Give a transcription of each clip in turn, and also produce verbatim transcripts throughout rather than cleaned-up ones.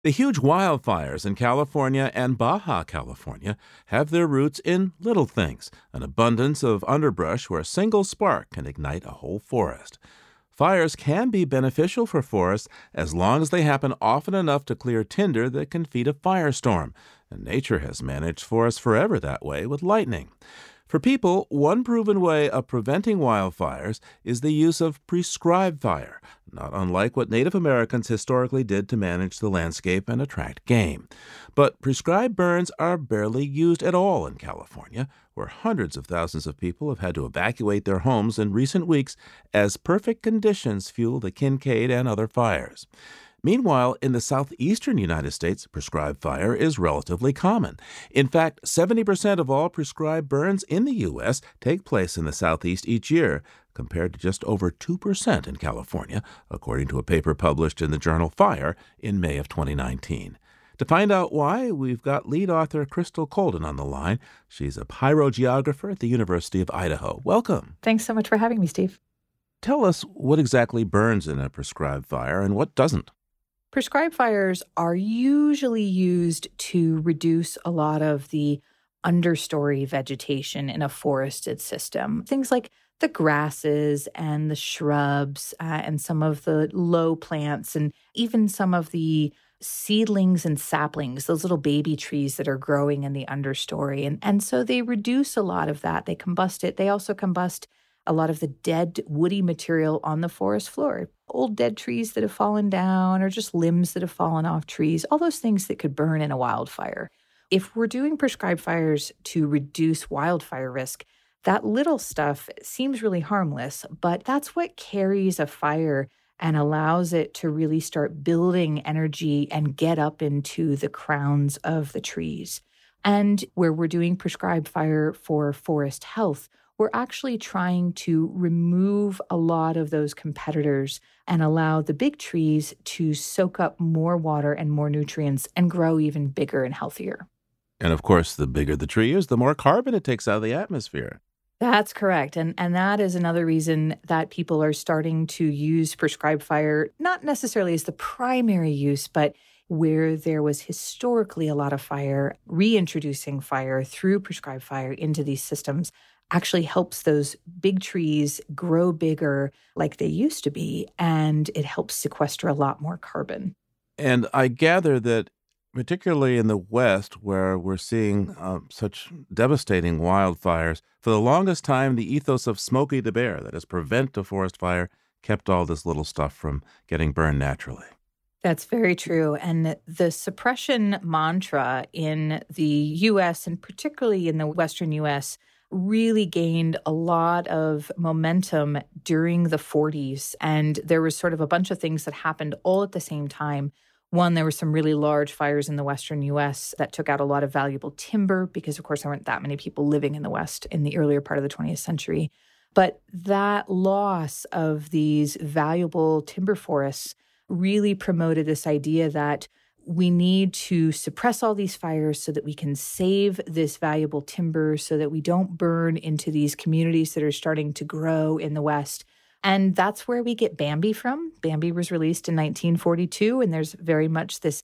The huge wildfires in California and Baja California have their roots in little things, an abundance of underbrush where a single spark can ignite a whole forest. Fires can be beneficial for forests as long as they happen often enough to clear tinder that can feed a firestorm, and nature has managed forests forever that way with lightning. For people, one proven way of preventing wildfires is the use of prescribed fire, not unlike what Native Americans historically did to manage the landscape and attract game. But prescribed burns are barely used at all in California, where hundreds of thousands of people have had to evacuate their homes in recent weeks as perfect conditions fuel the Kincade and other fires. Meanwhile, in the southeastern United States, prescribed fire is relatively common. In fact, seventy percent of all prescribed burns in the U S take place in the southeast each year, compared to just over two percent in California, according to a paper published in the journal Fire in May of twenty nineteen. To find out why, we've got lead author Crystal Colden on the line. She's a pyrogeographer at the University of Idaho. Welcome. Thanks so much for having me, Steve. Tell us what exactly burns in a prescribed fire and what doesn't. Prescribed fires are usually used to reduce a lot of the understory vegetation in a forested system. Things like the grasses and the shrubs uh, and some of the low plants and even some of the seedlings and saplings, those little baby trees that are growing in the understory. And, and so they reduce a lot of that. They combust it. They also combust a lot of the dead woody material on the forest floor, old dead trees that have fallen down or just limbs that have fallen off trees, all those things that could burn in a wildfire. If we're doing prescribed fires to reduce wildfire risk, that little stuff seems really harmless, but that's what carries a fire and allows it to really start building energy and get up into the crowns of the trees. And where we're doing prescribed fire for forest health, we're actually trying to remove a lot of those competitors and allow the big trees to soak up more water and more nutrients and grow even bigger and healthier. And of course, the bigger the tree is, the more carbon it takes out of the atmosphere. That's correct. And, and that is another reason that people are starting to use prescribed fire, not necessarily as the primary use, but where there was historically a lot of fire, reintroducing fire through prescribed fire into these systems actually helps those big trees grow bigger like they used to be, and it helps sequester a lot more carbon. And I gather that particularly in the West, where we're seeing uh, such devastating wildfires, for the longest time, the ethos of Smokey the Bear, that is, prevent a forest fire, kept all this little stuff from getting burned naturally. That's very true. And the suppression mantra in the U S, and particularly in the Western U S, really gained a lot of momentum during the forties. And there was sort of a bunch of things that happened all at the same time. One, there were some really large fires in the Western U S that took out a lot of valuable timber because, of course, there weren't that many people living in the West in the earlier part of the twentieth century. But that loss of these valuable timber forests really promoted this idea that we need to suppress all these fires so that we can save this valuable timber so that we don't burn into these communities that are starting to grow in the West. And that's where we get Bambi from. Bambi was released in nineteen forty-two, and there's very much this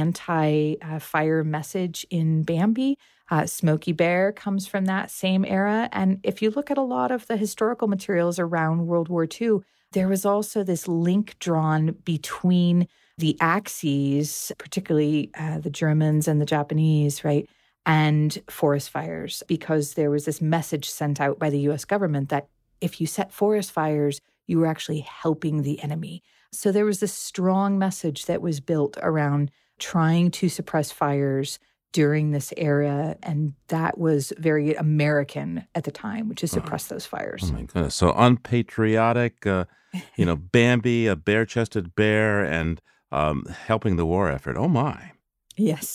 anti-fire message in Bambi. Uh, Smokey Bear comes from that same era. And if you look at a lot of the historical materials around World War Two, there was also this link drawn between the Axis, particularly uh, the Germans and the Japanese, right, and forest fires, because there was this message sent out by the U S government that if you set forest fires, you were actually helping the enemy. So there was this strong message that was built around trying to suppress fires during this era, and that was very American at the time, which is suppress those fires. Oh, my goodness. So unpatriotic, uh, you know, Bambi, a bare-chested bear, and um, helping the war effort. Oh, my. Yes.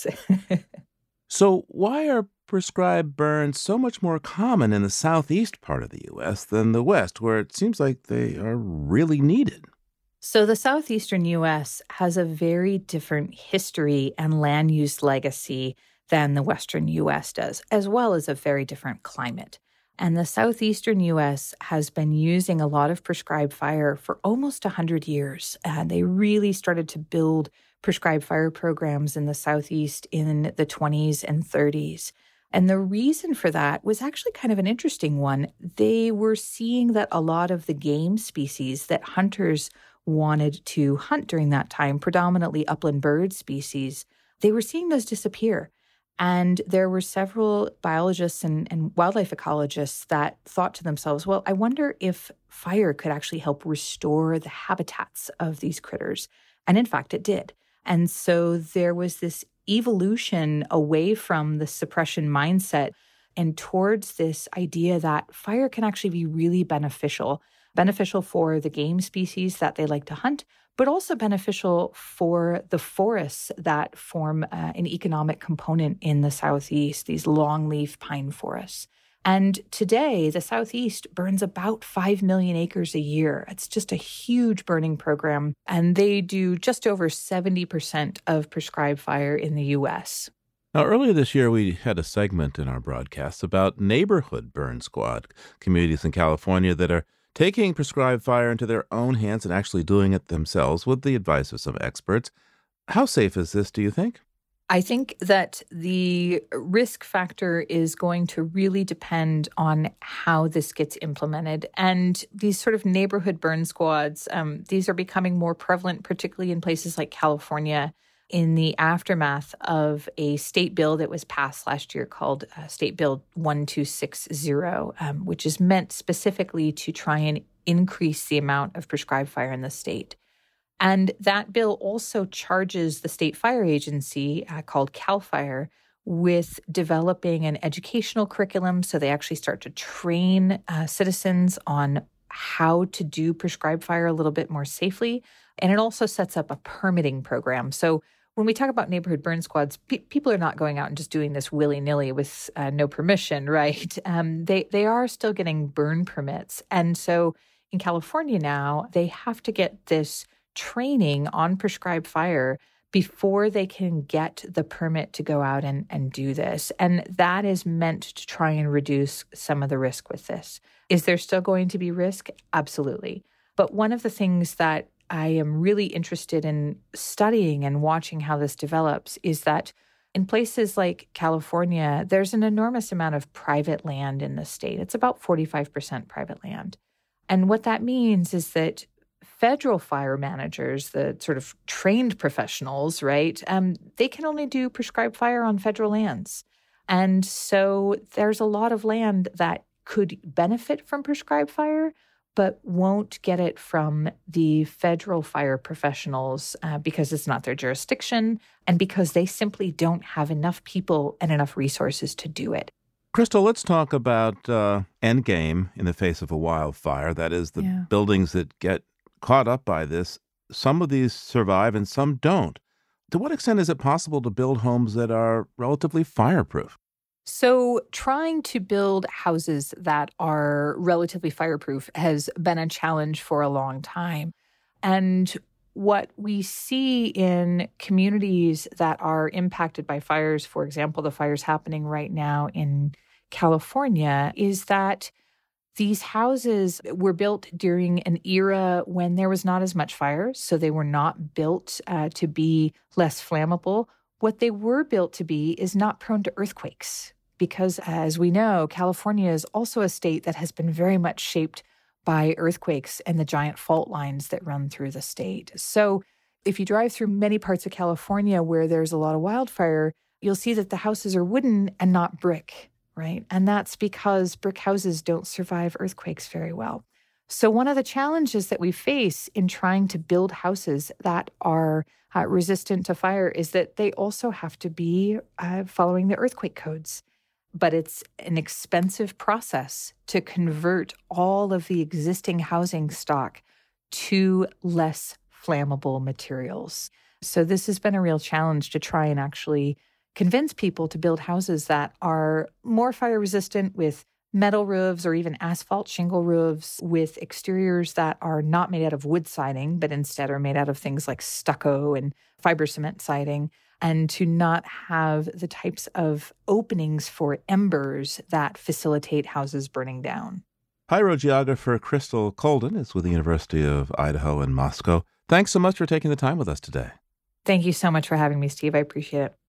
So why are prescribed burns so much more common in the southeast part of the U S than the West, where it seems like they are really needed? So the southeastern U S has a very different history and land use legacy than the western U S does, as well as a very different climate. And the southeastern U S has been using a lot of prescribed fire for almost one hundred years. And they really started to build prescribed fire programs in the Southeast in the twenties and thirties. And the reason for that was actually kind of an interesting one. They were seeing that a lot of the game species that hunters wanted to hunt during that time, predominantly upland bird species, they were seeing those disappear. And there were several biologists and, and wildlife ecologists that thought to themselves, well, I wonder if fire could actually help restore the habitats of these critters. And in fact, it did. And so there was this evolution away from the suppression mindset and towards this idea that fire can actually be really beneficial, beneficial for the game species that they like to hunt, but also beneficial for the forests that form uh, an economic component in the Southeast, these longleaf pine forests. And today, the Southeast burns about five million acres a year. It's just a huge burning program. And they do just over seventy percent of prescribed fire in the U S. Now, earlier this year, we had a segment in our broadcast about neighborhood burn squad communities in California that are taking prescribed fire into their own hands and actually doing it themselves with the advice of some experts. How safe is this, do you think? I think that the risk factor is going to really depend on how this gets implemented. And these sort of neighborhood burn squads, um, these are becoming more prevalent, particularly in places like California, in the aftermath of a state bill that was passed last year called uh, State Bill one two six zero, um, which is meant specifically to try and increase the amount of prescribed fire in the state. And that bill also charges the state fire agency uh, called CAL FIRE with developing an educational curriculum. So they actually start to train uh, citizens on how to do prescribed fire a little bit more safely. And it also sets up a permitting program. So when we talk about neighborhood burn squads, pe- people are not going out and just doing this willy-nilly with uh, no permission, right? Um, they, they are still getting burn permits. And so in California now, they have to get this training on prescribed fire before they can get the permit to go out and, and do this. And that is meant to try and reduce some of the risk with this. Is there still going to be risk? Absolutely. But one of the things that I am really interested in studying and watching how this develops is that in places like California, there's an enormous amount of private land in the state. It's about forty-five percent private land. And what that means is that federal fire managers, the sort of trained professionals, right, um, they can only do prescribed fire on federal lands. And so there's a lot of land that could benefit from prescribed fire, but won't get it from the federal fire professionals uh, because it's not their jurisdiction and because they simply don't have enough people and enough resources to do it. Crystal, let's talk about uh, endgame in the face of a wildfire. That is, the Yeah. buildings that get caught up by this. Some of these survive and some don't. To what extent is it possible to build homes that are relatively fireproof? So trying to build houses that are relatively fireproof has been a challenge for a long time. And what we see in communities that are impacted by fires, for example, the fires happening right now in California, is that these houses were built during an era when there was not as much fire, so they were not built uh, to be less flammable. What they were built to be is not prone to earthquakes, because as we know, California is also a state that has been very much shaped by earthquakes and the giant fault lines that run through the state. So if you drive through many parts of California where there's a lot of wildfire, you'll see that the houses are wooden and not brick, right? And that's because brick houses don't survive earthquakes very well. So one of the challenges that we face in trying to build houses that are uh, resistant to fire is that they also have to be uh, following the earthquake codes. But it's an expensive process to convert all of the existing housing stock to less flammable materials. So this has been a real challenge to try and actually convince people to build houses that are more fire resistant with metal roofs or even asphalt shingle roofs with exteriors that are not made out of wood siding, but instead are made out of things like stucco and fiber cement siding, and to not have the types of openings for embers that facilitate houses burning down. Pyrogeographer Crystal Colden is with the University of Idaho in Moscow. Thanks so much for taking the time with us today. Thank you so much for having me, Steve. I appreciate it.